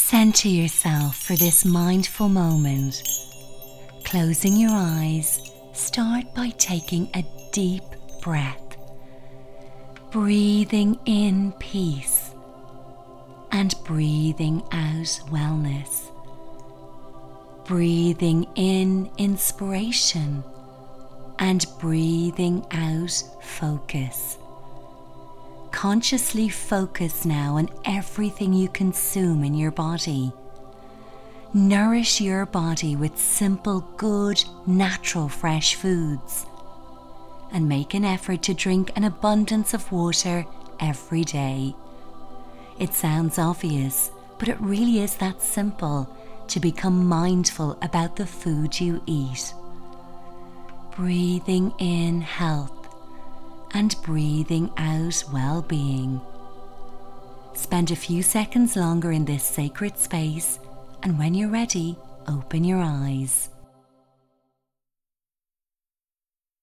Center yourself for this mindful moment. Closing your eyes, start by taking a deep breath, breathing in peace and breathing out wellness. Breathing in inspiration and breathing out focus. Consciously focus now on everything you consume in your body. Nourish your body with simple, good, natural, fresh foods. And make an effort to drink an abundance of water every day. It sounds obvious, but it really is that simple to become mindful about the food you eat. Breathing in health and breathing out well-being. Spend a few seconds longer in this sacred space, and when you're ready, open your eyes.